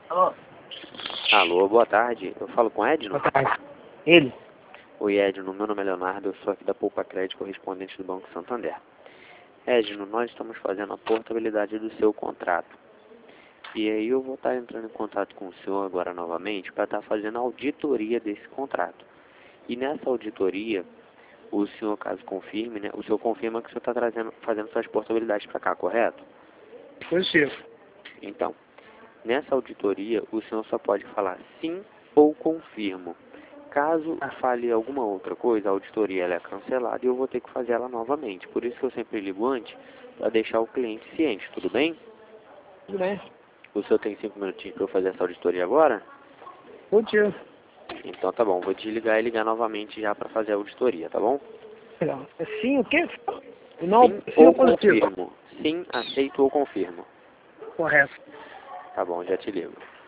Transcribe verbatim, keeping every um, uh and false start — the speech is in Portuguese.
Alô? Alô, boa tarde. Eu falo com Edno? Boa tarde. Ele? Oi, Edno. Meu nome é Leonardo. Eu sou aqui da Poupa Crédito, correspondente do Banco Santander. Edno, nós estamos fazendo a portabilidade do seu contrato. E aí eu vou estar entrando em contato com o senhor agora novamente para estar fazendo a auditoria desse contrato. E nessa auditoria, o senhor, caso confirme, né? O senhor confirma que o senhor está trazendo, fazendo suas portabilidades para cá, correto? Positivo. Então, nessa auditoria, o senhor só pode falar sim ou confirmo. Caso fale alguma outra coisa, a auditoria ela é cancelada e eu vou ter que fazer ela novamente. Por isso que eu sempre ligo antes, para deixar o cliente ciente, tudo bem? Tudo bem. O senhor tem cinco minutinhos para eu fazer essa auditoria agora? Positivo. Então tá bom, vou desligar e ligar novamente já para fazer a auditoria, tá bom? Legal. É sim o quê? Não, Sim sim ou positivo? confirmo? Sim, aceito ou confirmo? Correto. Tá bom, já te ligo.